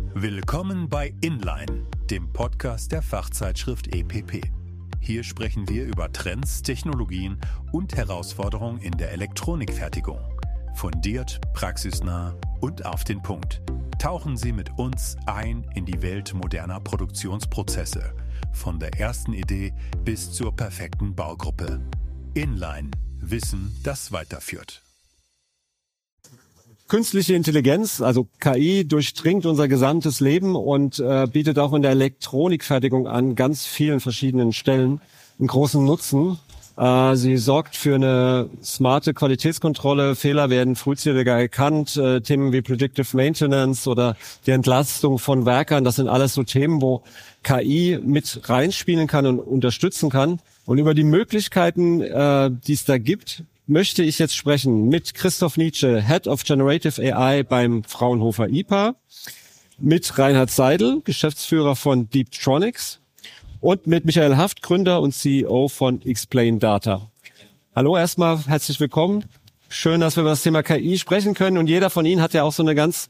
Willkommen bei Inline, dem Podcast der Fachzeitschrift EPP. Hier sprechen wir über Trends, Technologien und Herausforderungen in der Elektronikfertigung. Fundiert, praxisnah und auf den Punkt. Tauchen Sie mit uns ein in die Welt moderner Produktionsprozesse. Von der ersten Idee bis zur perfekten Baugruppe. Inline. Wissen, das weiterführt. Künstliche Intelligenz, also KI, durchdringt unser gesamtes Leben und bietet auch in der Elektronikfertigung an ganz vielen verschiedenen Stellen einen großen Nutzen. Sie sorgt für eine smarte Qualitätskontrolle, Fehler werden frühzeitiger erkannt, Themen wie Predictive Maintenance oder die Entlastung von Werkern, das sind alles so Themen, wo KI mit reinspielen kann und unterstützen kann. Und über die Möglichkeiten, die es da gibt, möchte ich jetzt sprechen mit Christoph Nitsche, Head of Generative AI beim Fraunhofer IPA, mit Reinhard Seidel, Geschäftsführer von Deeptronics und mit Michael Haft, Gründer und CEO von Explain Data. Hallo, erstmal herzlich willkommen. Schön, dass wir über das Thema KI sprechen können und jeder von Ihnen hat ja auch so eine ganz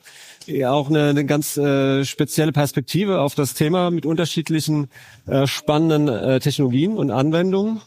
spezielle Perspektive auf das Thema mit unterschiedlichen spannenden Technologien und Anwendungen.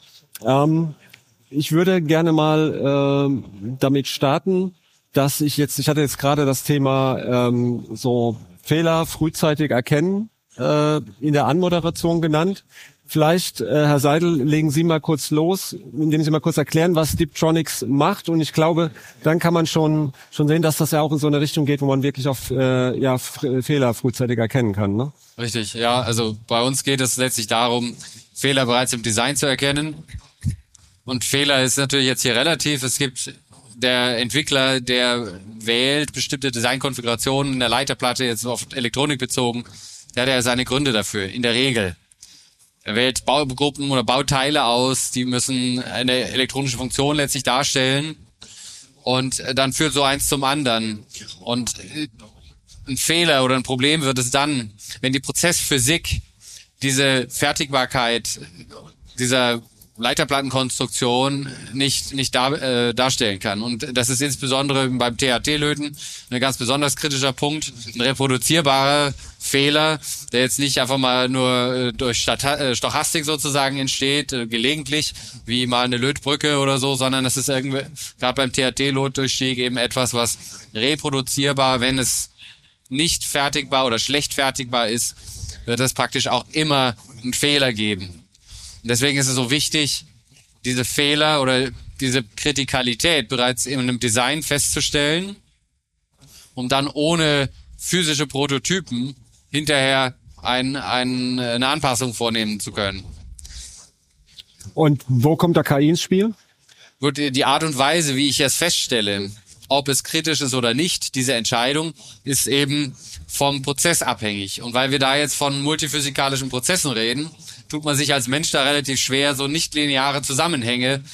Ich würde gerne mal damit starten, dass ich hatte jetzt gerade das Thema so Fehler frühzeitig erkennen in der Anmoderation genannt. Vielleicht, Herr Seidel, legen Sie mal kurz los, indem Sie mal kurz erklären, was Deeptronics macht. Und ich glaube, dann kann man schon sehen, dass das ja auch in so eine Richtung geht, wo man wirklich auf Fehler frühzeitig erkennen kann. Ne? Richtig, ja. Also bei uns geht es letztlich darum, Fehler bereits im Design zu erkennen. Und Fehler ist natürlich jetzt hier relativ. Es gibt der Entwickler, der wählt bestimmte Designkonfigurationen in der Leiterplatte, jetzt auf Elektronik bezogen, der hat ja seine Gründe dafür, in der Regel. Er wählt Baugruppen oder Bauteile aus, die müssen eine elektronische Funktion letztlich darstellen und dann führt so eins zum anderen. Und ein Fehler oder ein Problem wird es dann, wenn die Prozessphysik diese Fertigbarkeit dieser Leiterplattenkonstruktion nicht darstellen kann. Und das ist insbesondere beim THT-Löten ein ganz besonders kritischer Punkt. Ein reproduzierbarer Fehler, der jetzt nicht einfach mal nur durch Stochastik sozusagen entsteht, gelegentlich, wie mal eine Lötbrücke oder so, sondern das ist irgendwie, gerade beim THT-Lotdurchstieg eben etwas, was reproduzierbar, wenn es nicht fertigbar oder schlecht fertigbar ist, wird es praktisch auch immer einen Fehler geben. Und deswegen ist es so wichtig, diese Fehler oder diese Kritikalität bereits in einem Design festzustellen, um dann ohne physische Prototypen hinterher eine Anpassung vornehmen zu können. Und wo kommt da KI ins Spiel? Gut, die Art und Weise, wie ich es feststelle, ob es kritisch ist oder nicht, diese Entscheidung ist eben vom Prozess abhängig. Und weil wir da jetzt von multiphysikalischen Prozessen reden, tut man sich als Mensch da relativ schwer, so nicht-lineare Zusammenhänge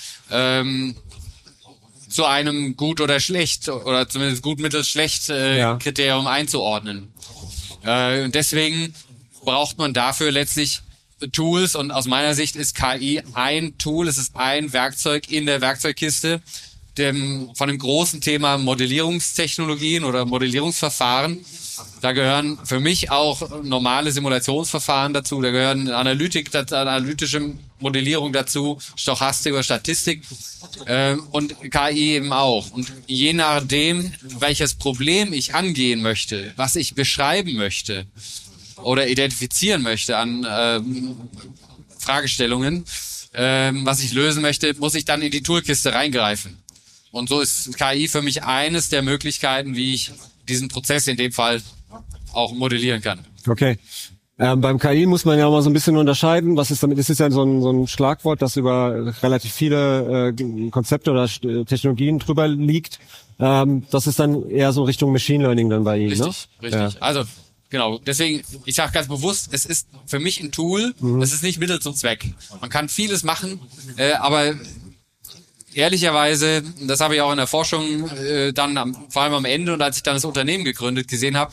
zu einem gut oder schlecht oder zumindest gut mittels schlecht Kriterium einzuordnen. Deswegen braucht man dafür letztlich Tools und aus meiner Sicht ist KI ein Tool, es ist ein Werkzeug in der Werkzeugkiste von dem großen Thema Modellierungstechnologien oder Modellierungsverfahren. Da gehören für mich auch normale Simulationsverfahren dazu, da gehören analytische Modellierung dazu, Stochastik oder Statistik und KI eben auch. Und je nachdem, welches Problem ich angehen möchte, was ich beschreiben möchte oder identifizieren möchte an Fragestellungen, was ich lösen möchte, muss ich dann in die Toolkiste reingreifen. Und so ist KI für mich eines der Möglichkeiten, wie ich diesen Prozess in dem Fall auch modellieren kann. Okay. Beim KI muss man ja mal so ein bisschen unterscheiden. Was ist damit? Es ist ja so ein Schlagwort, das über relativ viele Konzepte oder Technologien drüber liegt. Das ist dann eher so Richtung Machine Learning dann bei Ihnen, richtig, ne? Richtig. Ja. Also genau. Deswegen, ich sage ganz bewusst, es ist für mich ein Tool. Es ist nicht Mittel zum Zweck. Man kann vieles machen, aber ehrlicherweise, das habe ich auch in der Forschung dann vor allem am Ende und als ich dann das Unternehmen gegründet gesehen habe,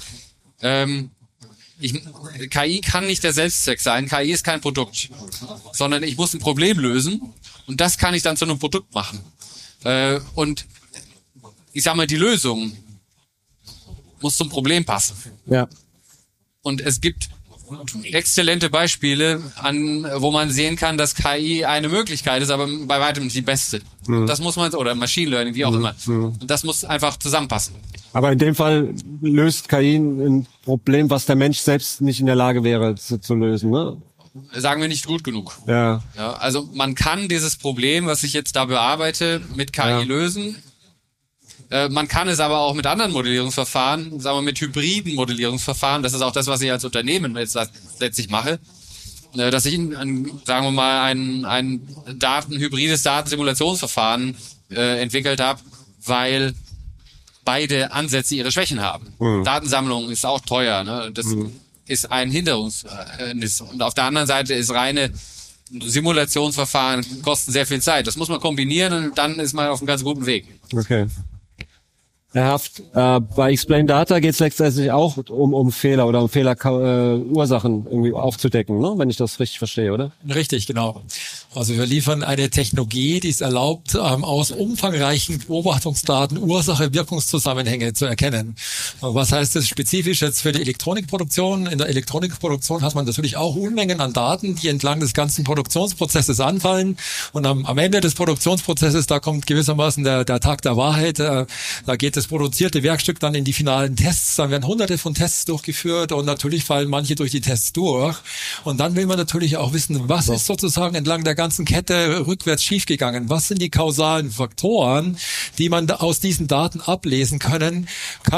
KI kann nicht der Selbstzweck sein. KI ist kein Produkt, sondern ich muss ein Problem lösen und das kann ich dann zu einem Produkt machen. Und ich sag mal, die Lösung muss zum Problem passen. Ja. Und es gibt exzellente Beispiele, wo man sehen kann, dass KI eine Möglichkeit ist, aber bei weitem nicht die beste. Das muss man, oder Machine Learning, wie auch immer. Und das muss einfach zusammenpassen. Aber in dem Fall löst KI ein Problem, was der Mensch selbst nicht in der Lage wäre zu lösen, ne? Sagen wir nicht gut genug. Ja. Ja, also man kann dieses Problem, was ich jetzt da bearbeite, mit KI lösen. Man kann es aber auch mit anderen Modellierungsverfahren, sagen wir mit hybriden Modellierungsverfahren, das ist auch das, was ich als Unternehmen jetzt letztlich mache, dass ich, sagen wir mal, ein hybrides Datensimulationsverfahren entwickelt habe, weil beide Ansätze ihre Schwächen haben. Datensammlung ist auch teuer, ne? Das ist ein Hinderungsnis. Und auf der anderen Seite ist reine Simulationsverfahren kosten sehr viel Zeit. Das muss man kombinieren und dann ist man auf einem ganz guten Weg. Okay. Herr Haft, bei Explain Data geht es letztendlich auch um Fehler oder um Fehlerursachen irgendwie aufzudecken, ne? Wenn ich das richtig verstehe, oder? Richtig, genau. Also wir liefern eine Technologie, die es erlaubt, aus umfangreichen Beobachtungsdaten Ursache-Wirkungszusammenhänge zu erkennen. Was heißt das spezifisch jetzt für die Elektronikproduktion? In der Elektronikproduktion hat man natürlich auch Unmengen an Daten, die entlang des ganzen Produktionsprozesses anfallen. Und am Ende des Produktionsprozesses, da kommt gewissermaßen der Tag der Wahrheit. Da geht das produzierte Werkstück dann in die finalen Tests. Dann werden hunderte von Tests durchgeführt und natürlich fallen manche durch die Tests durch. Und dann will man natürlich auch wissen, was ist sozusagen entlang der ganzen Kette rückwärts schiefgegangen? Was sind die kausalen Faktoren, die man aus diesen Daten ablesen kann,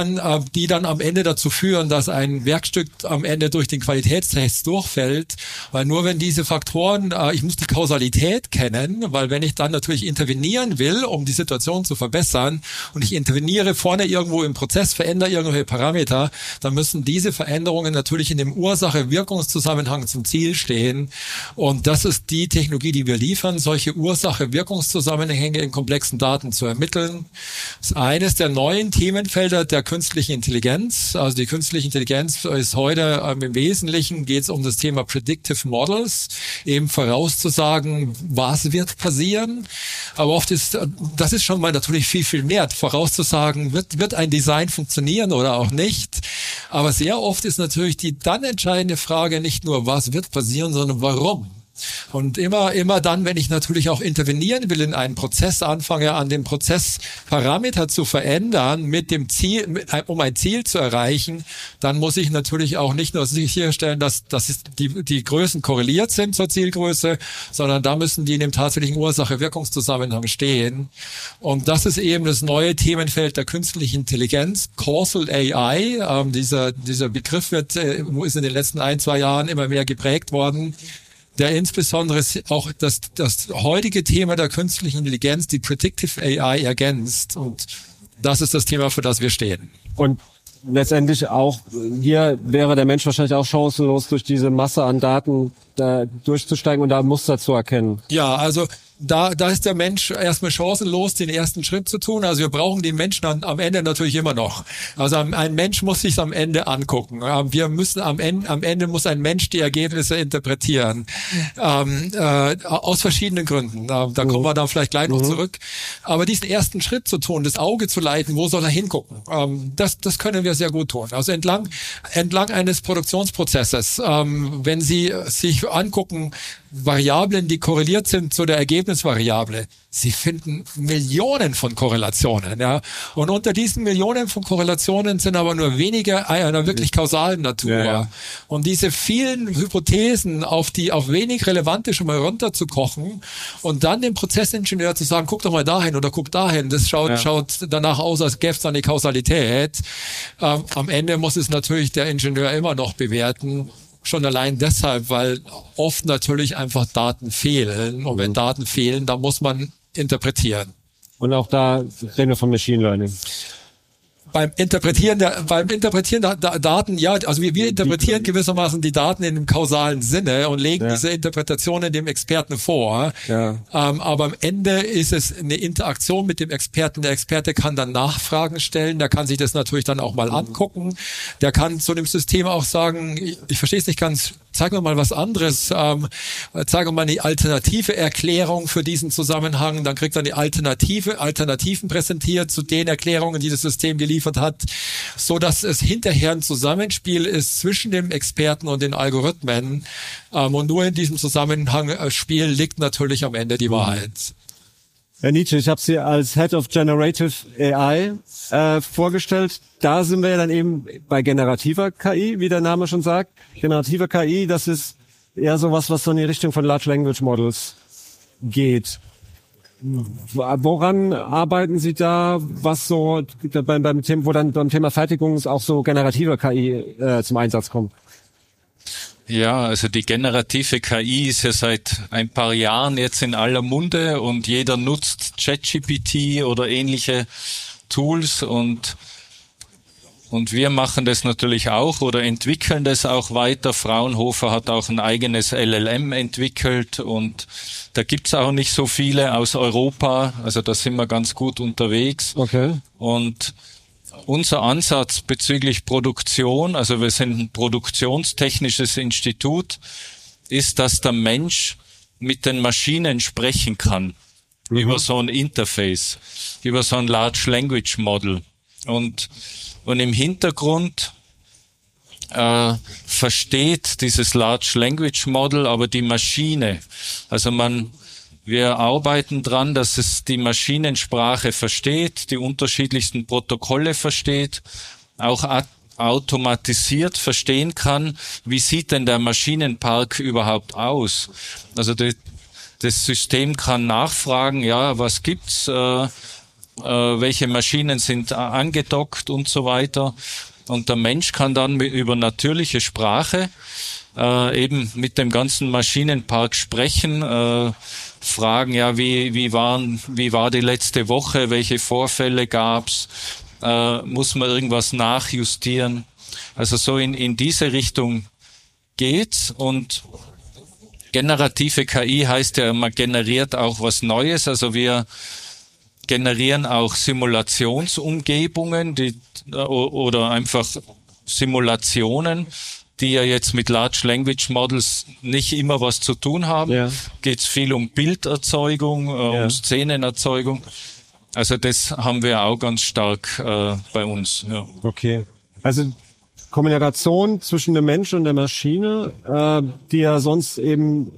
die dann am Ende dazu führen, dass ein Werkstück am Ende durch den Qualitätstest durchfällt? Weil nur wenn diese Faktoren, ich muss die Kausalität kennen, weil wenn ich dann natürlich intervenieren will, um die Situation zu verbessern und ich interveniere vorne irgendwo im Prozess, verändere irgendwelche Parameter, dann müssen diese Veränderungen natürlich in dem Ursache-Wirkungszusammenhang zum Ziel stehen. Und das ist die Technologie, die wir liefern, solche Ursache-Wirkungszusammenhänge in komplexen Daten zu ermitteln. Das ist eines der neuen Themenfelder der künstlichen Intelligenz. Also die künstliche Intelligenz ist heute im Wesentlichen geht es um das Thema Predictive Models, eben vorauszusagen, was wird passieren. Aber oft das ist schon mal natürlich viel, viel mehr, vorauszusagen, wird ein Design funktionieren oder auch nicht. Aber sehr oft ist natürlich die dann entscheidende Frage nicht nur, was wird passieren, sondern warum. Und immer dann, wenn ich natürlich auch intervenieren will in einen Prozess, anfange an dem Prozessparameter zu verändern mit dem Ziel, um ein Ziel zu erreichen, dann muss ich natürlich auch nicht nur sicherstellen, dass die Größen korreliert sind zur Zielgröße, sondern da müssen die in dem tatsächlichen Ursache-Wirkungszusammenhang stehen. Und das ist eben das neue Themenfeld der künstlichen Intelligenz, Causal AI. Dieser Begriff ist in den letzten 1-2 Jahren immer mehr geprägt worden, der insbesondere auch das heutige Thema der künstlichen Intelligenz, die Predictive AI, ergänzt. Und das ist das Thema, für das wir stehen. Und letztendlich auch, hier wäre der Mensch wahrscheinlich auch chancenlos, durch diese Masse an Daten da durchzusteigen und da Muster zu erkennen. Ja, also da ist der Mensch erstmal chancenlos, den ersten Schritt zu tun. Also wir brauchen den Menschen am Ende natürlich immer noch. Also ein Mensch muss sich am Ende angucken. Wir müssen am Ende muss ein Mensch die Ergebnisse interpretieren. Aus verschiedenen Gründen. Da kommen wir dann vielleicht gleich noch zurück. Aber diesen ersten Schritt zu tun, das Auge zu leiten, wo soll er hingucken? Das können wir sehr gut tun. Also entlang eines Produktionsprozesses, wenn Sie sich angucken, Variablen, die korreliert sind zu der Ergebnisvariable. Sie finden Millionen von Korrelationen, ja. Und unter diesen Millionen von Korrelationen sind aber nur wenige einer wirklich kausalen Natur. Ja. Und diese vielen Hypothesen auf wenig relevante schon mal runterzukochen und dann dem Prozessingenieur zu sagen, guck doch mal dahin oder guck dahin, das schaut danach aus, als gäbe es da eine Kausalität. Am Ende muss es natürlich der Ingenieur immer noch bewerten. Schon allein deshalb, weil oft natürlich einfach Daten fehlen. Und wenn Daten fehlen, dann muss man interpretieren. Und auch da reden wir von Machine Learning. Beim Interpretieren der Daten, ja, also wir interpretieren gewissermaßen die Daten in dem kausalen Sinne und legen diese Interpretationen dem Experten vor. Ja. Aber am Ende ist es eine Interaktion mit dem Experten. Der Experte kann dann Nachfragen stellen, der kann sich das natürlich dann auch mal angucken. Der kann zu dem System auch sagen, ich verstehe es nicht ganz zeig mir mal was anderes, zeig mir mal eine alternative Erklärung für diesen Zusammenhang, dann kriegt er eine Alternativen präsentiert zu den Erklärungen, die das System geliefert hat, so dass es hinterher ein Zusammenspiel ist zwischen dem Experten und den Algorithmen, und nur in diesem Zusammenhangspiel liegt natürlich am Ende die Wahrheit. Herr Nitsche, ich habe Sie als Head of Generative AI vorgestellt. Da sind wir ja dann eben bei generativer KI, wie der Name schon sagt. Generative KI, das ist eher sowas, was so in die Richtung von Large Language Models geht. Woran arbeiten Sie da, was so beim Thema, wo dann beim Thema Fertigung auch so generative KI zum Einsatz kommt? Ja, also die generative KI ist ja seit ein paar Jahren jetzt in aller Munde und jeder nutzt ChatGPT oder ähnliche Tools und wir machen das natürlich auch oder entwickeln das auch weiter. Fraunhofer hat auch ein eigenes LLM entwickelt und da gibt's auch nicht so viele aus Europa, also da sind wir ganz gut unterwegs. Okay. Und unser Ansatz bezüglich Produktion, also wir sind ein produktionstechnisches Institut, ist, dass der Mensch mit den Maschinen sprechen kann. Über so ein Interface, über so ein Large Language Model. Und im Hintergrund versteht dieses Large Language Model aber die Maschine. Also wir arbeiten dran, dass es die Maschinensprache versteht, die unterschiedlichsten Protokolle versteht, auch automatisiert verstehen kann, wie sieht denn der Maschinenpark überhaupt aus. Also das System kann nachfragen, ja, was gibt's, welche Maschinen sind angedockt und so weiter. Und der Mensch kann dann über natürliche Sprache eben mit dem ganzen Maschinenpark sprechen, fragen, ja, wie war die letzte Woche, welche Vorfälle gab's, muss man irgendwas nachjustieren. Also so in diese Richtung geht's. Und generative KI heißt ja, man generiert auch was Neues. Also wir generieren auch Simulationsumgebungen, oder einfach Simulationen, die ja jetzt mit Large Language Models nicht immer was zu tun haben. Ja. Geht's viel um Bilderzeugung, um Szenenerzeugung. Also das haben wir auch ganz stark bei uns. Ja. Okay. Also Kommunikation zwischen dem Mensch und der Maschine, die ja sonst eben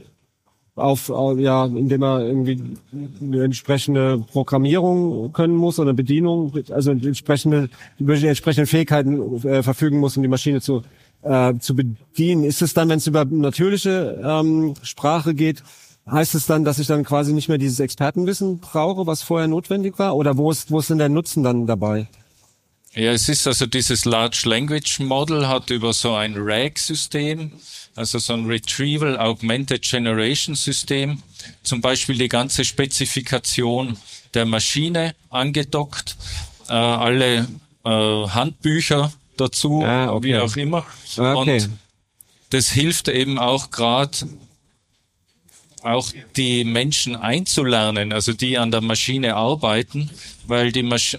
indem er irgendwie eine entsprechende Programmierung können muss oder Bedienung, also über die entsprechenden Fähigkeiten verfügen muss, um die Maschine zu bedienen. Ist es dann, wenn es über natürliche Sprache geht, heißt es dann, dass ich dann quasi nicht mehr dieses Expertenwissen brauche, was vorher notwendig war? Oder wo ist denn der Nutzen dann dabei? Ja, es ist also dieses Large Language Model hat über so ein RAG-System, also so ein Retrieval Augmented Generation System, zum Beispiel die ganze Spezifikation der Maschine angedockt, alle Handbücher dazu, wie auch immer. Okay. Und das hilft eben auch gerade auch die Menschen einzulernen, also die an der Maschine arbeiten, weil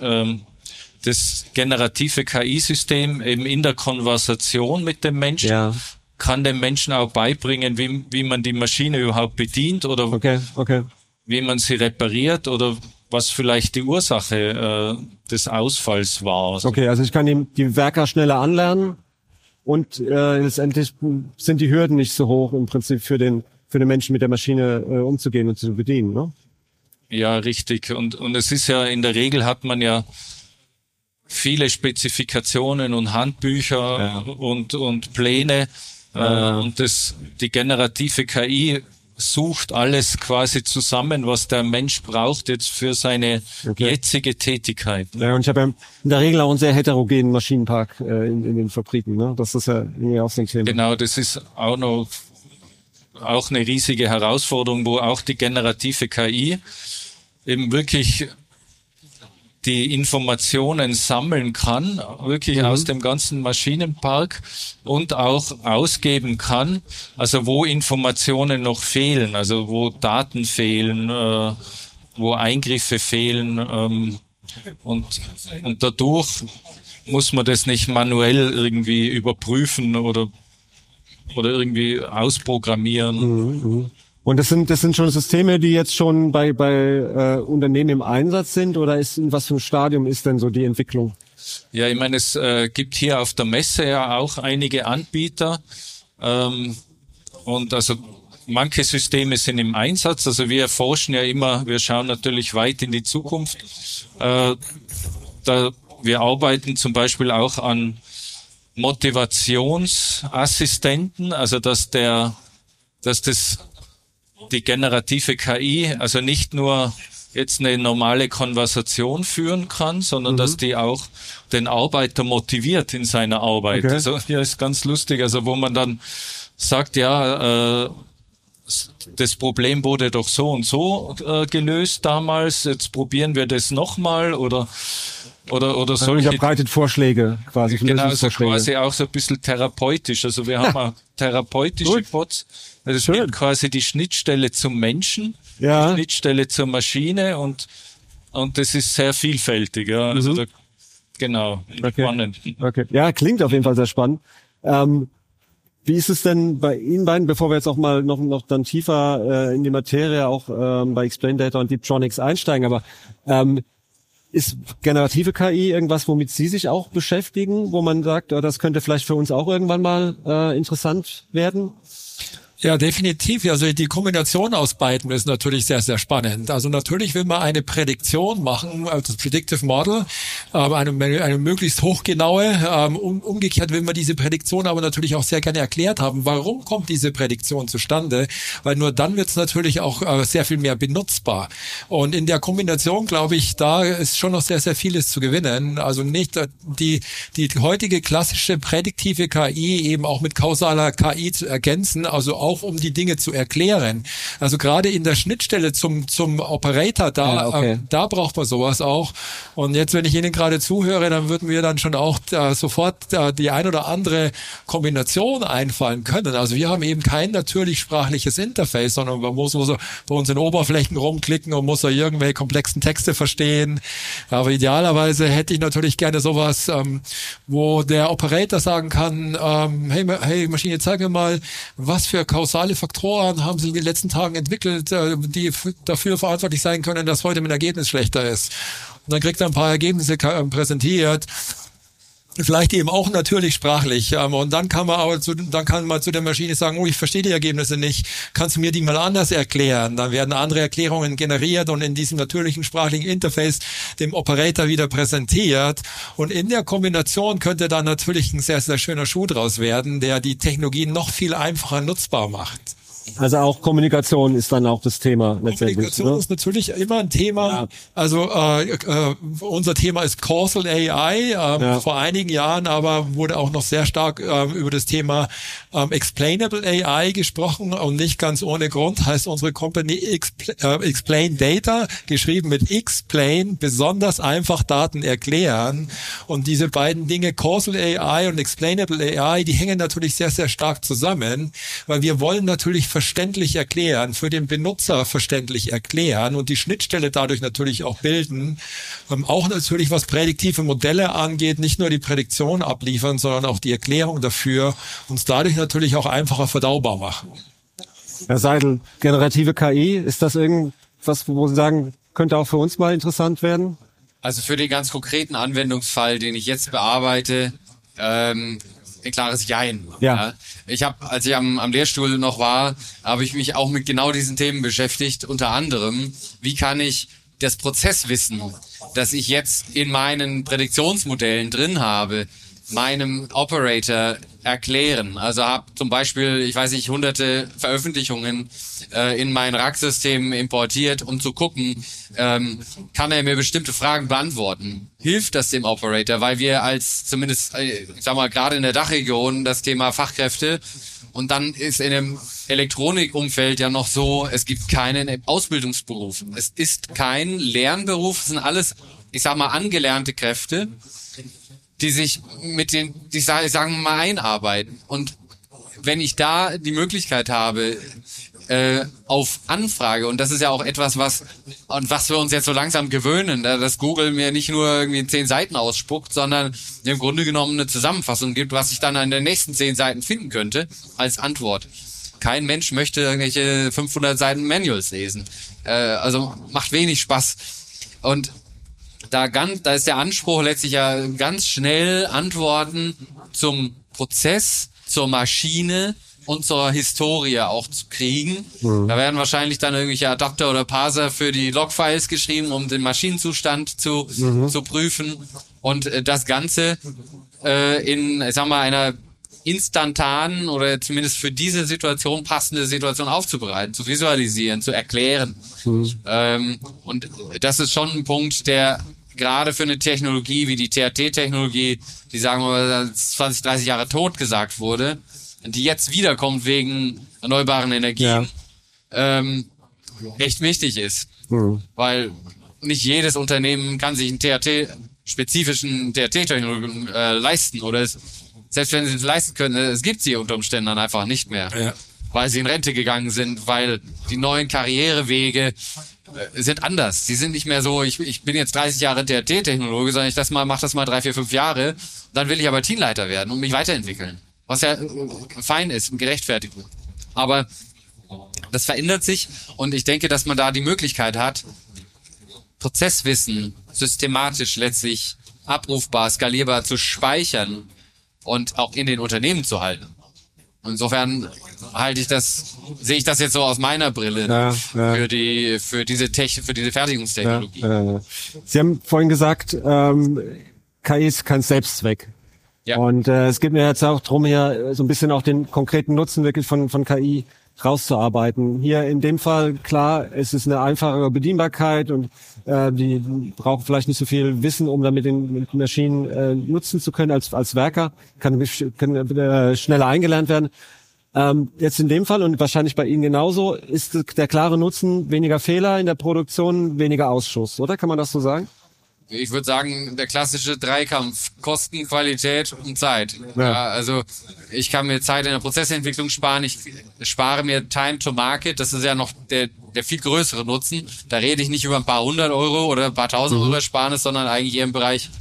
das generative KI-System eben in der Konversation mit dem Menschen kann dem Menschen auch beibringen, wie man die Maschine überhaupt bedient oder wie man sie repariert oder was vielleicht die Ursache des Ausfalls war. Okay, also ich kann die Werker schneller anlernen und letztendlich sind die Hürden nicht so hoch im Prinzip für den Menschen mit der Maschine umzugehen und zu bedienen, ne? Ja, richtig. Und es ist ja, in der Regel hat man ja viele Spezifikationen und Handbücher und Pläne. Und die generative KI sucht alles quasi zusammen, was der Mensch braucht jetzt für seine jetzige Tätigkeit. Ja, und ich habe ja in der Regel auch einen sehr heterogenen Maschinenpark in den Fabriken, ne? Das ist ja irgendwie auch so ein Thema. Genau, das ist auch eine riesige Herausforderung, wo auch die generative KI eben wirklich die Informationen sammeln kann, wirklich aus dem ganzen Maschinenpark und auch ausgeben kann, also wo Informationen noch fehlen, also wo Daten fehlen, wo Eingriffe fehlen, und dadurch muss man das nicht manuell irgendwie überprüfen oder oder irgendwie ausprogrammieren. Und das sind schon Systeme, die jetzt schon bei Unternehmen im Einsatz sind, oder in was für einem Stadium ist denn so die Entwicklung? Ja, ich meine, es gibt hier auf der Messe ja auch einige Anbieter, und also manche Systeme sind im Einsatz. Also wir forschen ja immer, wir schauen natürlich weit in die Zukunft. Wir arbeiten zum Beispiel auch an Motivationsassistenten, also dass die generative KI also nicht nur jetzt eine normale Konversation führen kann, sondern dass die auch den Arbeiter motiviert in seiner Arbeit. Okay. Also ja, ist ganz lustig, also wo man dann sagt, ja, das Problem wurde doch so und so gelöst damals, jetzt probieren wir das nochmal oder solche. Ihr verbreitet Vorschläge quasi. Genau, also quasi auch so ein bisschen therapeutisch. Also wir haben auch therapeutische Bots. Also es gibt quasi die Schnittstelle zum Menschen, die Schnittstelle zur Maschine und das ist sehr vielfältig. Ja. Also genau, spannend. Okay. Ja, klingt auf jeden Fall sehr spannend. Wie ist es denn bei Ihnen beiden, bevor wir jetzt auch mal noch dann tiefer in die Materie auch bei Explain Data und Deeptronics einsteigen, aber ist generative KI irgendwas, womit Sie sich auch beschäftigen, wo man sagt, das könnte vielleicht für uns auch irgendwann mal interessant werden? Ja, definitiv. Also die Kombination aus beiden ist natürlich sehr, sehr spannend. Also natürlich will man eine Prädiktion machen, also das Predictive Model, eine möglichst hochgenaue. Umgekehrt will man diese Prädiktion aber natürlich auch sehr gerne erklärt haben. Warum kommt diese Prädiktion zustande? Weil nur dann wird es natürlich auch sehr viel mehr benutzbar. Und in der Kombination, glaube ich, da ist schon noch sehr, sehr vieles zu gewinnen. Also nicht die heutige klassische prädiktive KI eben auch mit kausaler KI zu ergänzen, also auch um die Dinge zu erklären. Also gerade in der Schnittstelle zum Operator, da braucht man sowas auch. Und jetzt, wenn ich Ihnen gerade zuhöre, dann würden wir dann schon auch sofort die ein oder andere Kombination einfallen können. Also wir haben eben kein natürlich sprachliches Interface, sondern man muss so bei uns in Oberflächen rumklicken und muss da irgendwelche komplexen Texte verstehen. Aber idealerweise hätte ich natürlich gerne sowas, wo der Operator sagen kann, hey Maschine, zeig mir mal, was für kausale Faktoren haben Sie in den letzten Tagen entwickelt, die dafür verantwortlich sein können, dass heute mein Ergebnis schlechter ist. Und dann kriegt er ein paar Ergebnisse präsentiert, vielleicht eben auch natürlich sprachlich. Und dann kann man zu der Maschine sagen, ich verstehe die Ergebnisse nicht, kannst du mir die mal anders erklären? Dann werden andere Erklärungen generiert und in diesem natürlichen sprachlichen Interface dem Operator wieder präsentiert. Und in der Kombination könnte dann natürlich ein sehr, sehr schöner Schuh draus werden, der die Technologie noch viel einfacher nutzbar macht. Also auch Kommunikation ist dann auch das Thema letztendlich. Kommunikation ist natürlich immer ein Thema. Ja. Also unser Thema ist Causal AI. Vor einigen Jahren aber wurde auch noch sehr stark über das Thema Explainable AI gesprochen und nicht ganz ohne Grund heißt unsere Company Explain Data, geschrieben mit Explain, besonders einfach Daten erklären. Und diese beiden Dinge, Causal AI und Explainable AI, die hängen natürlich sehr, sehr stark zusammen, weil wir wollen natürlich verständlich erklären, für den Benutzer verständlich erklären und die Schnittstelle dadurch natürlich auch bilden. Auch natürlich, was prädiktive Modelle angeht, nicht nur die Prädiktion abliefern, sondern auch die Erklärung dafür, uns dadurch natürlich auch einfacher verdaubar machen. Herr Seidel, generative KI, ist das irgendwas, wo Sie sagen, könnte auch für uns mal interessant werden? Also für den ganz konkreten Anwendungsfall, den ich jetzt bearbeite, ein klares Jein. Ja. Ich habe, als ich am Lehrstuhl noch war, habe ich mich auch mit genau diesen Themen beschäftigt. Unter anderem, wie kann ich das Prozesswissen, das ich jetzt in meinen Prädiktionsmodellen drin habe, meinem Operator erklären. Also habe zum Beispiel, ich weiß nicht, hunderte Veröffentlichungen in mein RAG-System importiert, um zu gucken, kann er mir bestimmte Fragen beantworten? Hilft das dem Operator? Weil wir als zumindest, ich sag mal, gerade in der Dachregion das Thema Fachkräfte und dann ist in dem Elektronikumfeld ja noch so, es gibt keinen Ausbildungsberuf. Es ist kein Lernberuf, es sind alles, ich sag mal, angelernte Kräfte, die sich die sagen wir mal einarbeiten. Und wenn ich da die Möglichkeit habe, auf Anfrage. Und das ist ja auch etwas, was wir uns jetzt so langsam gewöhnen, dass Google mir nicht nur irgendwie 10 Seiten ausspuckt, sondern im Grunde genommen eine Zusammenfassung gibt, was ich dann an den nächsten 10 Seiten finden könnte als Antwort. Kein Mensch möchte irgendwelche 500 Seiten Manuals lesen. Also macht wenig Spaß. Und da ist der Anspruch letztlich ja ganz schnell Antworten zum Prozess, zur Maschine und zur Historie auch zu kriegen. Da werden wahrscheinlich dann irgendwelche Adapter oder Parser für die Logfiles geschrieben, um den Maschinenzustand zu prüfen. Und das Ganze in, ich sag mal, einer instantanen oder zumindest für diese Situation passende Situation aufzubereiten, zu visualisieren, zu erklären. Und das ist schon ein Punkt, der gerade für eine Technologie wie die THT-Technologie, die sagen wir mal 20, 30 Jahre tot gesagt wurde, die jetzt wiederkommt wegen erneuerbaren Energien, echt wichtig ist. Weil nicht jedes Unternehmen kann sich einen spezifischen THT-Technologie leisten oder selbst wenn sie es leisten können, es gibt sie unter Umständen dann einfach nicht mehr, weil sie in Rente gegangen sind, weil die neuen Karrierewege sind anders. Sie sind nicht mehr so, ich bin jetzt 30 Jahre THT-Technologe, sondern ich mache das mal 3, 4, 5 Jahre, dann will ich aber Teamleiter werden und mich weiterentwickeln. Was ja fein ist und gerechtfertigt wird. Aber das verändert sich und ich denke, dass man da die Möglichkeit hat, Prozesswissen systematisch letztlich abrufbar, skalierbar zu speichern und auch in den Unternehmen zu halten. Insofern sehe ich das jetzt so aus meiner Brille für diese Fertigungstechnologie. Sie haben vorhin gesagt, KI ist kein Selbstzweck. Ja. Und es geht mir jetzt auch darum, hier so ein bisschen auch den konkreten Nutzen wirklich von KI rauszuarbeiten. Hier in dem Fall, klar, es ist eine einfachere Bedienbarkeit und die brauchen vielleicht nicht so viel Wissen, um damit mit Maschinen nutzen zu können als Werker, können schneller eingelernt werden. Jetzt in dem Fall und wahrscheinlich bei Ihnen genauso, ist der klare Nutzen weniger Fehler in der Produktion, weniger Ausschuss, oder? Kann man das so sagen? Ich würde sagen, der klassische Dreikampf, Kosten, Qualität und Zeit. Ja, also ich kann mir Zeit in der Prozessentwicklung sparen, ich spare mir Time to Market, das ist ja noch der viel größere Nutzen. Da rede ich nicht über ein paar 100 Euro oder ein paar 1000 Euro Ersparnis, sondern eigentlich eher im Bereich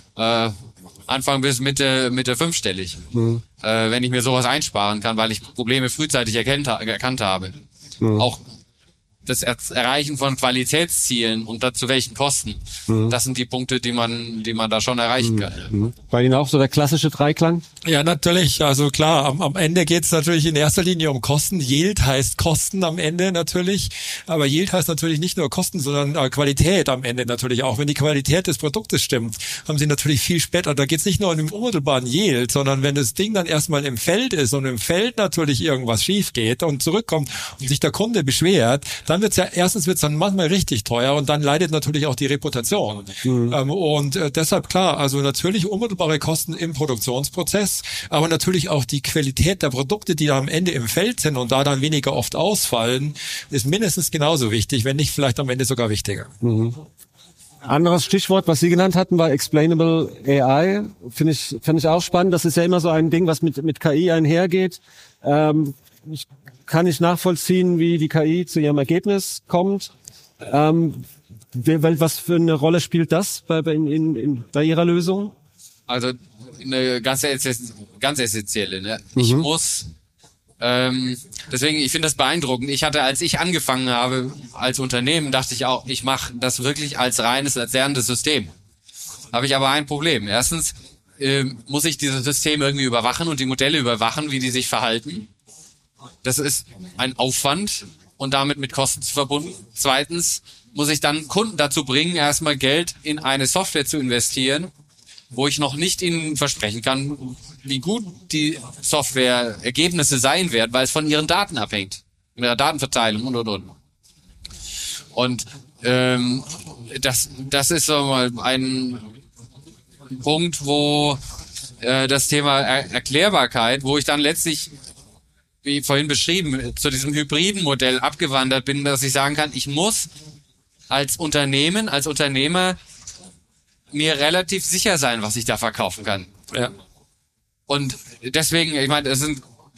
Anfang bis Mitte fünfstellig. Wenn ich mir sowas einsparen kann, weil ich Probleme frühzeitig erkannt habe. Auch das Erreichen von Qualitätszielen und zu welchen Kosten. Das sind die Punkte, die man da schon erreichen kann. Bei Ihnen auch so der klassische Dreiklang? Ja, natürlich. Also klar, am Ende geht es natürlich in erster Linie um Kosten. Yield heißt Kosten am Ende natürlich. Aber Yield heißt natürlich nicht nur Kosten, sondern Qualität am Ende natürlich auch. Wenn die Qualität des Produktes stimmt, haben Sie natürlich viel später. Da geht es nicht nur um den unmittelbaren Yield, sondern wenn das Ding dann erstmal im Feld ist und im Feld natürlich irgendwas schief geht und zurückkommt und sich der Kunde beschwert, dann erstens wird's dann manchmal richtig teuer und dann leidet natürlich auch die Reputation. Und deshalb klar, also natürlich unmittelbare Kosten im Produktionsprozess, aber natürlich auch die Qualität der Produkte, die da am Ende im Feld sind und da dann weniger oft ausfallen, ist mindestens genauso wichtig, wenn nicht vielleicht am Ende sogar wichtiger. Anderes Stichwort, was Sie genannt hatten, war Explainable AI. Finde ich auch spannend. Das ist ja immer so ein Ding, was mit KI einhergeht. Ich kann nicht nachvollziehen, wie die KI zu ihrem Ergebnis kommt. Was für eine Rolle spielt das bei Ihrer Lösung? Also eine ganz essentielle. Ne? Ich muss deswegen, ich finde das beeindruckend. Als ich angefangen habe als Unternehmen, dachte ich auch, ich mache das wirklich als lernendes System. Habe ich aber ein Problem. Erstens muss ich dieses System irgendwie überwachen und die Modelle überwachen, wie die sich verhalten. Das ist ein Aufwand und damit mit Kosten verbunden. Zweitens muss ich dann Kunden dazu bringen, erstmal Geld in eine Software zu investieren, wo ich noch nicht ihnen versprechen kann, wie gut die Software-Ergebnisse sein werden, weil es von ihren Daten abhängt. Mit der Datenverteilung und. Und das ist so mal ein Punkt, wo das Thema Erklärbarkeit, wo ich dann letztlich, wie vorhin beschrieben, zu diesem hybriden Modell abgewandert bin, dass ich sagen kann, ich muss als Unternehmer mir relativ sicher sein, was ich da verkaufen kann. Ja. Und deswegen, ich meine, es sind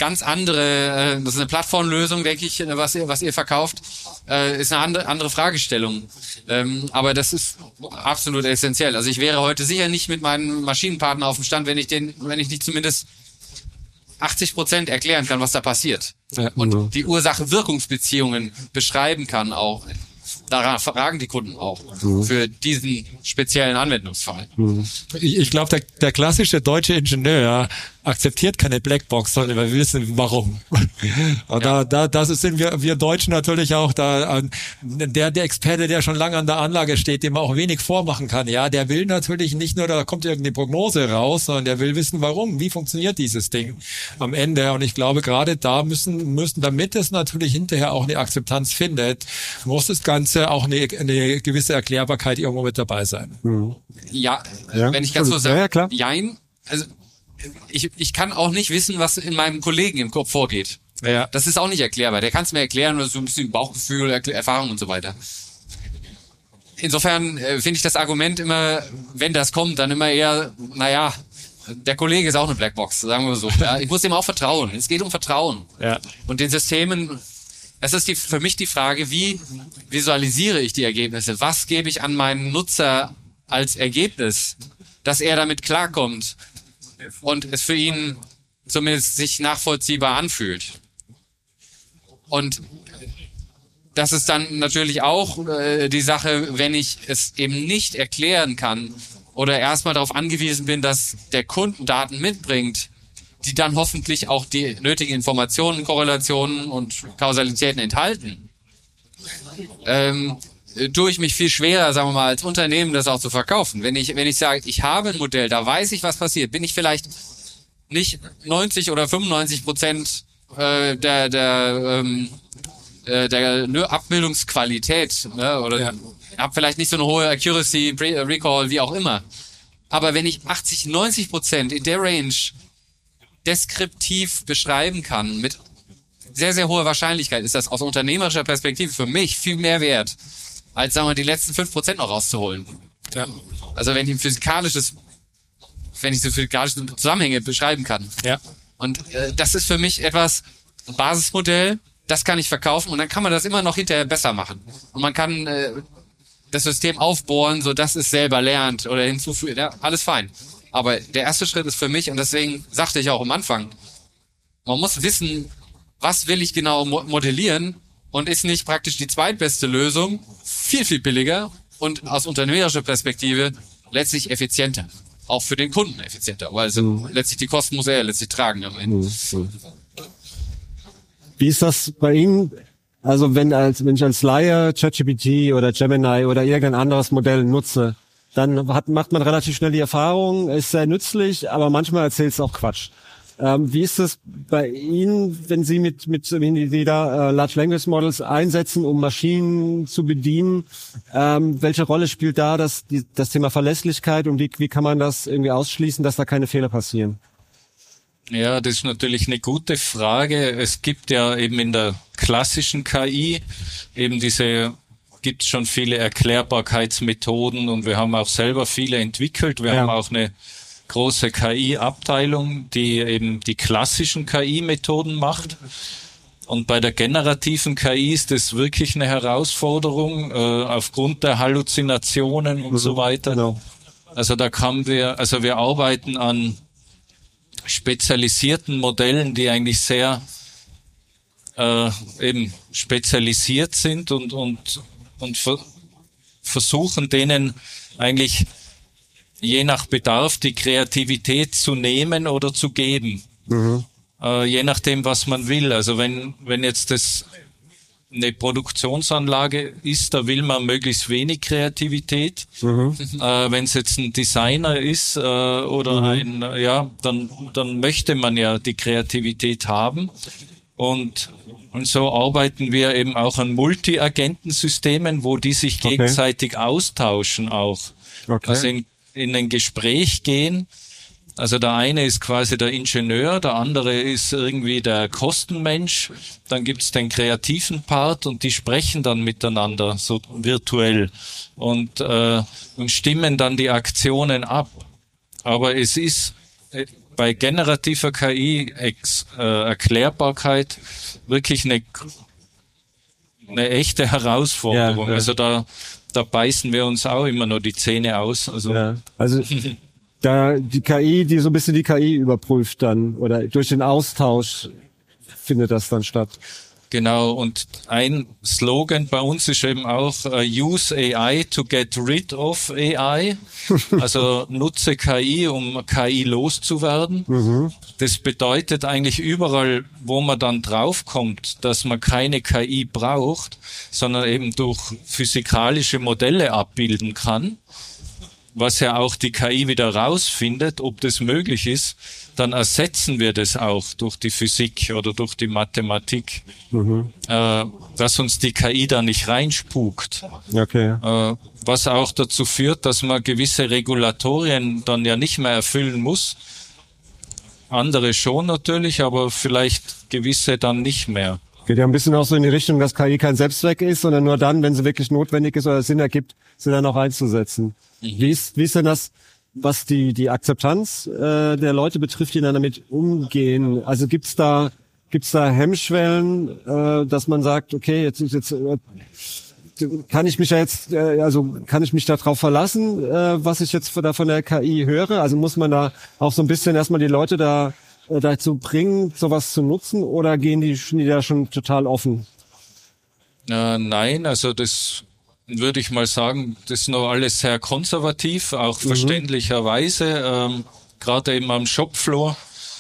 ganz andere, das ist eine Plattformlösung, denke ich, was ihr verkauft, ist eine andere Fragestellung. Aber das ist absolut essentiell. Also ich wäre heute sicher nicht mit meinem Maschinenpartner auf dem Stand, wenn ich nicht zumindest 80% erklären kann, was da passiert. Ja, und die Ursache-Wirkungsbeziehungen beschreiben kann auch. Daran fragen die Kunden auch für diesen speziellen Anwendungsfall. Ich glaube, der klassische deutsche Ingenieur akzeptiert keine Blackbox, sondern wir wissen, warum. Und da sind wir Deutschen natürlich auch da, der Experte, der schon lange an der Anlage steht, dem man auch wenig vormachen kann. Ja, der will natürlich nicht nur, da kommt irgendeine Prognose raus, sondern der will wissen, warum, wie funktioniert dieses Ding am Ende. Und ich glaube, gerade da müssen, damit es natürlich hinterher auch eine Akzeptanz findet, muss das Ganze auch eine gewisse Erklärbarkeit irgendwo mit dabei sein. Ja, wenn ich ganz so sage, ja, klar. Jein, also ich kann auch nicht wissen, was in meinem Kollegen im Kopf vorgeht. Ja. Das ist auch nicht erklärbar. Der kann es mir erklären oder so ein bisschen Bauchgefühl, Erfahrung und so weiter. Insofern finde ich das Argument immer, wenn das kommt, dann immer eher, naja, der Kollege ist auch eine Blackbox, sagen wir so. Ja, ich muss ihm auch vertrauen. Es geht um Vertrauen. Ja. Und den Systemen, es ist für mich die Frage, wie visualisiere ich die Ergebnisse? Was gebe ich an meinen Nutzer als Ergebnis, dass er damit klarkommt und es für ihn zumindest sich nachvollziehbar anfühlt. Und das ist dann natürlich auch die Sache, wenn ich es eben nicht erklären kann oder erstmal darauf angewiesen bin, dass der Kunden Daten mitbringt, die dann hoffentlich auch die nötigen Informationen, Korrelationen und Kausalitäten enthalten. Tue ich mich viel schwerer, sagen wir mal, als Unternehmen das auch zu verkaufen. Wenn ich sage, ich habe ein Modell, da weiß ich, was passiert, bin ich vielleicht nicht 90 oder 95% der Abbildungsqualität, ne, oder habe vielleicht nicht so eine hohe Accuracy, Recall, wie auch immer. Aber wenn ich 80-90% in der Range deskriptiv beschreiben kann, mit sehr, sehr hoher Wahrscheinlichkeit, ist das aus unternehmerischer Perspektive für mich viel mehr wert, als, sagen wir, die letzten 5% noch rauszuholen. Ja. Also wenn ich so physikalischen Zusammenhänge beschreiben kann. Ja. Und das ist für mich etwas, ein Basismodell, das kann ich verkaufen und dann kann man das immer noch hinterher besser machen. Und man kann das System aufbohren, sodass es selber lernt oder hinzufügt. Ja, alles fein. Aber der erste Schritt ist für mich, und deswegen sagte ich auch am Anfang, man muss wissen, was will ich genau modellieren und ist nicht praktisch die zweitbeste Lösung viel, viel billiger und aus unternehmerischer Perspektive letztlich effizienter. Auch für den Kunden effizienter, weil letztlich die Kosten muss er letztlich tragen am Ende. Wie ist das bei Ihnen? Also wenn ich als Laie ChatGPT oder Gemini oder irgendein anderes Modell nutze, dann macht man relativ schnell die Erfahrung, ist sehr nützlich, aber manchmal erzählt es auch Quatsch. Wie ist es bei Ihnen, wenn Sie wenn Sie da Large Language Models einsetzen, um Maschinen zu bedienen? Welche Rolle spielt da das Thema Verlässlichkeit und wie kann man das irgendwie ausschließen, dass da keine Fehler passieren? Ja, das ist natürlich eine gute Frage. Es gibt ja eben in der klassischen KI gibt's schon viele Erklärbarkeitsmethoden und wir haben auch selber viele entwickelt. Wir haben auch eine große KI-Abteilung, die eben die klassischen KI-Methoden macht. Und bei der generativen KI ist das wirklich eine Herausforderung, aufgrund der Halluzinationen und so weiter. Genau. Also wir arbeiten an spezialisierten Modellen, die eigentlich sehr eben spezialisiert sind und versuchen denen eigentlich je nach Bedarf die Kreativität zu nehmen oder zu geben. Je nachdem, was man will. Also wenn jetzt das eine Produktionsanlage ist, da will man möglichst wenig Kreativität. Wenn es jetzt ein Designer ist oder dann möchte man ja die Kreativität haben. Und so arbeiten wir eben auch an Multi-Agentensystemen, wo die sich gegenseitig austauschen auch. Also in ein Gespräch gehen. Also der eine ist quasi der Ingenieur, der andere ist irgendwie der Kostenmensch. Dann gibt's den kreativen Part und die sprechen dann miteinander, so virtuell. Und stimmen dann die Aktionen ab. Aber es ist bei generativer KI Erklärbarkeit wirklich eine echte Herausforderung. Ja. Also da beißen wir uns auch immer nur die Zähne aus. Also da die KI, die so ein bisschen die KI überprüft dann oder durch den Austausch findet das dann statt. Genau, und ein Slogan bei uns ist eben auch Use AI to get rid of AI. Also nutze KI, um KI loszuwerden. Mhm. Das bedeutet eigentlich überall, wo man dann draufkommt, dass man keine KI braucht, sondern eben durch physikalische Modelle abbilden kann, was ja auch die KI wieder rausfindet, ob das möglich ist, dann ersetzen wir das auch durch die Physik oder durch die Mathematik, dass uns die KI da nicht reinspukt. Okay. Was auch dazu führt, dass man gewisse Regulatorien dann ja nicht mehr erfüllen muss. Andere schon natürlich, aber vielleicht gewisse dann nicht mehr. Geht ja ein bisschen auch so in die Richtung, dass KI kein Selbstzweck ist, sondern nur dann, wenn sie wirklich notwendig ist oder Sinn ergibt, sie dann auch einzusetzen. Wie ist denn das, was die Akzeptanz der Leute betrifft, die dann damit umgehen? Also gibt's da Hemmschwellen, dass man sagt, okay, jetzt kann ich mich darauf verlassen, was ich jetzt von der KI höre? Also muss man da auch so ein bisschen erstmal die Leute dazu bringen, sowas zu nutzen, oder gehen die da schon total offen? Nein, also das würde ich mal sagen, das ist noch alles sehr konservativ, auch verständlicherweise. Gerade eben am Shopfloor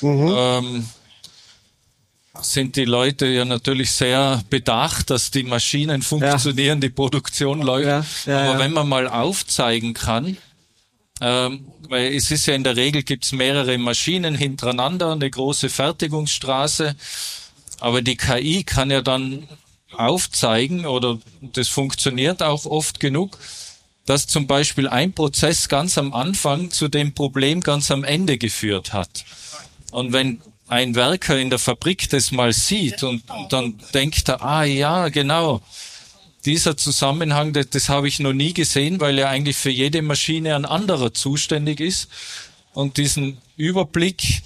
sind die Leute ja natürlich sehr bedacht, dass die Maschinen funktionieren, die Produktion läuft. Aber wenn man mal aufzeigen kann, weil es ist ja in der Regel, gibt's mehrere Maschinen hintereinander, eine große Fertigungsstraße, aber die KI kann ja dann aufzeigen, oder das funktioniert auch oft genug, dass zum Beispiel ein Prozess ganz am Anfang zu dem Problem ganz am Ende geführt hat. Und wenn ein Werker in der Fabrik das mal sieht und dann denkt er, ja, genau, dieser Zusammenhang, das habe ich noch nie gesehen, weil ja eigentlich für jede Maschine ein anderer zuständig ist, und diesen Überblick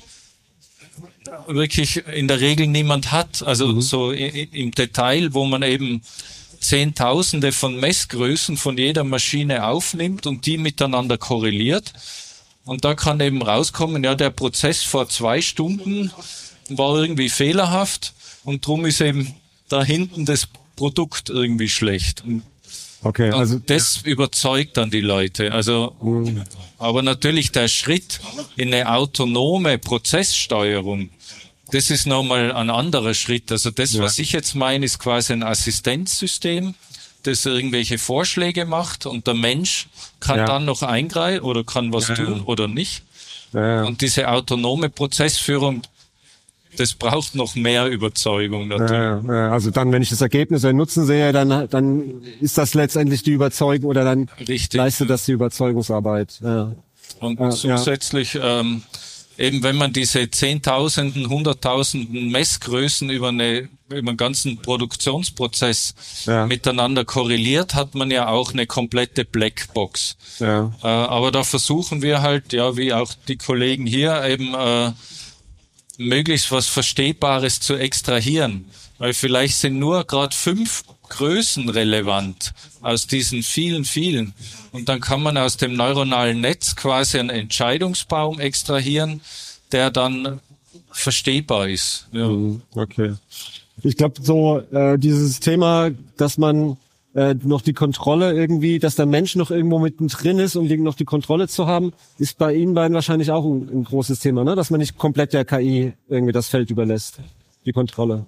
wirklich in der Regel niemand hat. Also so im Detail, wo man eben Zehntausende von Messgrößen von jeder Maschine aufnimmt und die miteinander korreliert. Und da kann eben rauskommen, ja, der Prozess vor 2 Stunden war irgendwie fehlerhaft und drum ist eben da hinten das Produkt irgendwie schlecht. Okay, also das überzeugt dann die Leute. Also, aber natürlich der Schritt in eine autonome Prozesssteuerung, das ist nochmal ein anderer Schritt. Also das, was ich jetzt meine, ist quasi ein Assistenzsystem, das irgendwelche Vorschläge macht, und der Mensch kann dann noch eingreifen oder kann was tun oder nicht. Und diese autonome Prozessführung, das braucht noch mehr Überzeugung natürlich. Also dann, wenn ich das Ergebnis oder Nutzen sehe, dann ist das letztendlich die Überzeugung, oder dann leistet das die Überzeugungsarbeit. Und zusätzlich, eben wenn man diese Zehntausenden, Hunderttausenden Messgrößen über einen ganzen Produktionsprozess miteinander korreliert, hat man ja auch eine komplette Blackbox. Aber da versuchen wir halt, wie auch die Kollegen hier, eben möglichst was Verstehbares zu extrahieren. Weil vielleicht sind nur gerade 5 Größen relevant aus diesen vielen. Und dann kann man aus dem neuronalen Netz quasi einen Entscheidungsbaum extrahieren, der dann verstehbar ist. Ja. Okay. Ich glaube, so dieses Thema, dass man noch die Kontrolle irgendwie, dass der Mensch noch irgendwo mittendrin ist, um noch die Kontrolle zu haben, ist bei Ihnen beiden wahrscheinlich auch ein großes Thema, ne? Dass man nicht komplett der KI irgendwie das Feld überlässt, die Kontrolle.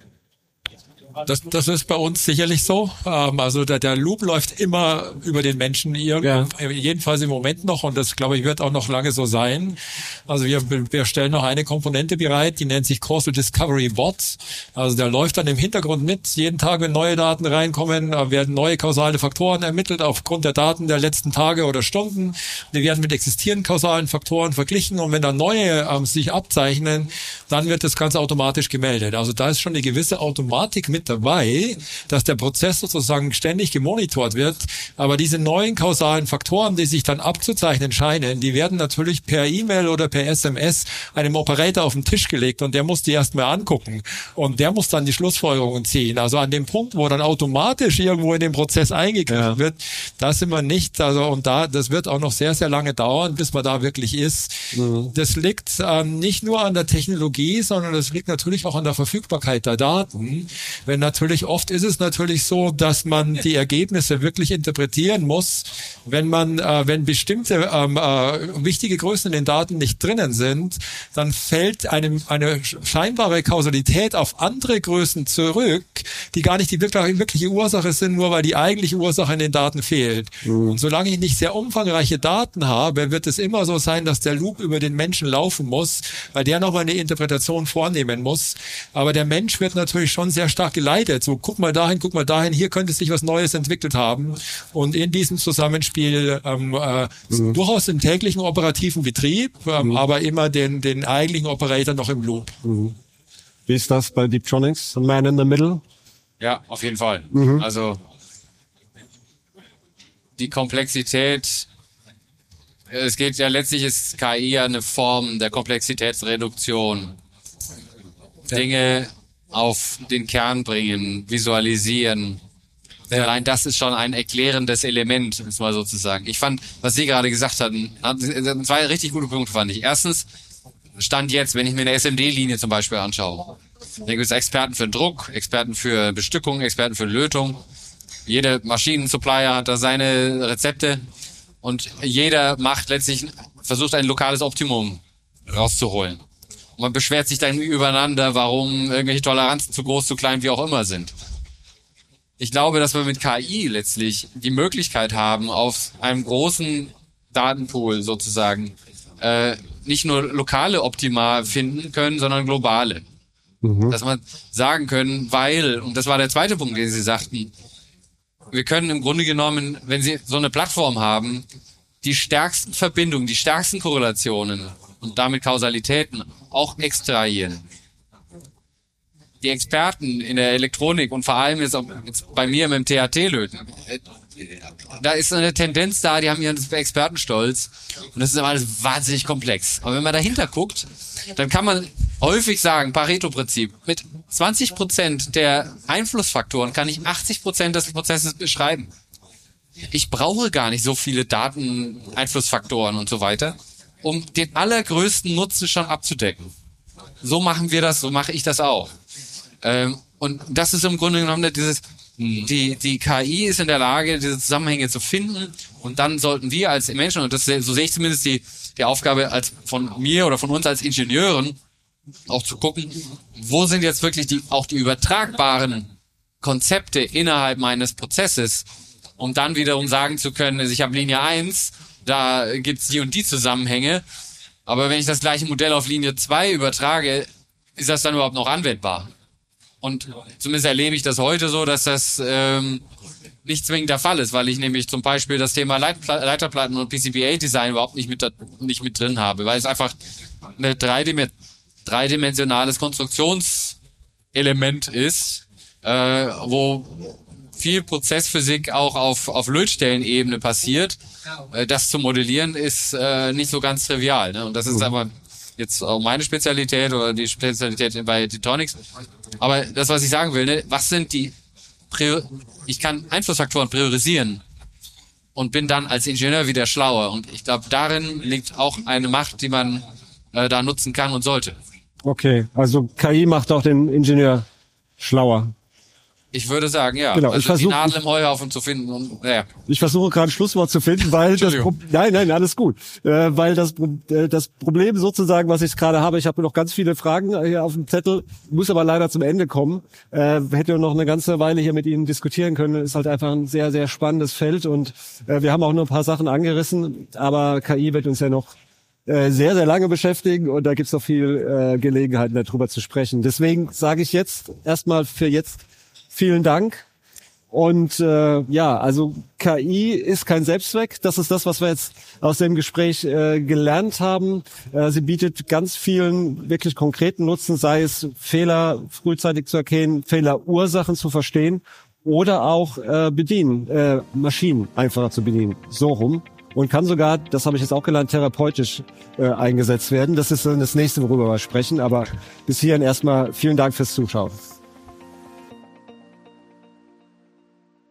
Das ist bei uns sicherlich so. Also der Loop läuft immer über den Menschen, jedenfalls im Moment noch, und das, glaube ich, wird auch noch lange so sein. Also wir stellen noch eine Komponente bereit, die nennt sich Causal Discovery Bots. Also der läuft dann im Hintergrund mit. Jeden Tag, wenn neue Daten reinkommen, werden neue kausale Faktoren ermittelt aufgrund der Daten der letzten Tage oder Stunden. Die werden mit existierenden kausalen Faktoren verglichen, und wenn dann neue sich abzeichnen, dann wird das Ganze automatisch gemeldet. Also da ist schon eine gewisse Automatik mit mit dabei, dass der Prozess sozusagen ständig gemonitort wird. Aber diese neuen kausalen Faktoren, die sich dann abzuzeichnen scheinen, die werden natürlich per E-Mail oder per SMS einem Operator auf den Tisch gelegt und der muss die erstmal angucken und der muss dann die Schlussfolgerungen ziehen. Also an dem Punkt, wo dann automatisch irgendwo in den Prozess eingegriffen wird, da sind wir nicht. Also und das wird auch noch sehr, sehr lange dauern, bis man da wirklich ist. Das liegt nicht nur an der Technologie, sondern das liegt natürlich auch an der Verfügbarkeit der Daten. Wenn natürlich oft ist es natürlich so, dass man die Ergebnisse wirklich interpretieren muss, wenn bestimmte wichtige Größen in den Daten nicht drinnen sind, dann fällt eine scheinbare Kausalität auf andere Größen zurück, die gar nicht die wirkliche Ursache sind, nur weil die eigentliche Ursache in den Daten fehlt. Und solange ich nicht sehr umfangreiche Daten habe, wird es immer so sein, dass der Loop über den Menschen laufen muss, weil der nochmal eine Interpretation vornehmen muss. Aber der Mensch wird natürlich schon sehr stark geleitet. So, guck mal dahin, hier könnte sich was Neues entwickelt haben. Und in diesem Zusammenspiel durchaus im täglichen operativen Betrieb, aber immer den eigentlichen Operator noch im Loop. Wie ist das bei Deeptronics? A man in the middle? Ja, auf jeden Fall. Also die Komplexität, es geht ja letztlich, ist KI ja eine Form der Komplexitätsreduktion. Dinge auf den Kern bringen, visualisieren. Ja. Allein das ist schon ein erklärendes Element, muss man sozusagen. Ich fand, was Sie gerade gesagt hatten, zwei richtig gute Punkte fand ich. Erstens, Stand jetzt, wenn ich mir eine SMD-Linie zum Beispiel anschaue, dann gibt es Experten für Druck, Experten für Bestückung, Experten für Lötung. Jeder Maschinensupplier hat da seine Rezepte und jeder versucht ein lokales Optimum rauszuholen. Und man beschwert sich dann übereinander, warum irgendwelche Toleranzen zu groß, zu klein, wie auch immer sind. Ich glaube, dass wir mit KI letztlich die Möglichkeit haben, auf einem großen Datenpool sozusagen nicht nur lokale Optima finden können, sondern globale. Dass man sagen können, und das war der zweite Punkt, den Sie sagten, wir können im Grunde genommen, wenn Sie so eine Plattform haben, die stärksten Verbindungen, die stärksten Korrelationen und damit Kausalitäten auch extrahieren. Die Experten in der Elektronik und vor allem jetzt bei mir mit dem THT-Löten, da ist eine Tendenz da, die haben ihren Expertenstolz und das ist immer alles wahnsinnig komplex. Aber wenn man dahinter guckt, dann kann man häufig sagen, Pareto-Prinzip, mit 20% der Einflussfaktoren kann ich 80% des Prozesses beschreiben. Ich brauche gar nicht so viele Daten, Einflussfaktoren und so weiter, um den allergrößten Nutzen schon abzudecken. So machen wir das, so mache ich das auch. Und das ist im Grunde genommen die KI ist in der Lage, diese Zusammenhänge zu finden und dann sollten wir als Menschen, und so sehe ich zumindest die Aufgabe von mir oder von uns als Ingenieuren, auch zu gucken, wo sind jetzt wirklich auch die übertragbaren Konzepte innerhalb meines Prozesses, um dann wiederum sagen zu können, also ich habe Linie 1, da gibt's die und die Zusammenhänge, aber wenn ich das gleiche Modell auf Linie 2 übertrage, ist das dann überhaupt noch anwendbar? Und zumindest erlebe ich das heute so, dass das nicht zwingend der Fall ist, weil ich nämlich zum Beispiel das Thema Leiterplatten und PCBA-Design überhaupt nicht mit drin habe, weil es einfach ein dreidimensionales Konstruktionselement ist, wo viel Prozessphysik auch auf Lötstellenebene passiert. Das zu modellieren ist nicht so ganz trivial, ne? Und das ist aber jetzt auch meine Spezialität oder die Spezialität bei Deeptronics. Aber das, was ich sagen will, ne, was sind ich kann Einflussfaktoren priorisieren und bin dann als Ingenieur wieder schlauer. Und ich glaube, darin liegt auch eine Macht, die man da nutzen kann und sollte. Okay, also KI macht auch den Ingenieur schlauer. Ich würde sagen, ja. Genau, also die Nadel im Heuhaufen zu finden. Und, ja. Ich versuche gerade ein Schlusswort zu finden, weil nein, alles gut. Weil das Problem sozusagen, was ich gerade habe, ich habe noch ganz viele Fragen hier auf dem Zettel, muss aber leider zum Ende kommen. Hätte noch eine ganze Weile hier mit Ihnen diskutieren können. Ist halt einfach ein sehr, sehr spannendes Feld und wir haben auch nur ein paar Sachen angerissen, aber KI wird uns ja noch sehr, sehr lange beschäftigen und da gibt's noch viel Gelegenheiten, darüber zu sprechen. Deswegen sage ich jetzt erstmal für jetzt vielen Dank. Und also KI ist kein Selbstzweck. Das ist das, was wir jetzt aus dem Gespräch gelernt haben. Sie bietet ganz vielen wirklich konkreten Nutzen, sei es Fehler frühzeitig zu erkennen, Fehlerursachen zu verstehen oder auch Maschinen einfacher zu bedienen. So rum. Und kann sogar, das habe ich jetzt auch gelernt, therapeutisch eingesetzt werden. Das ist das nächste, worüber wir sprechen. Aber bis hierhin erstmal vielen Dank fürs Zuschauen.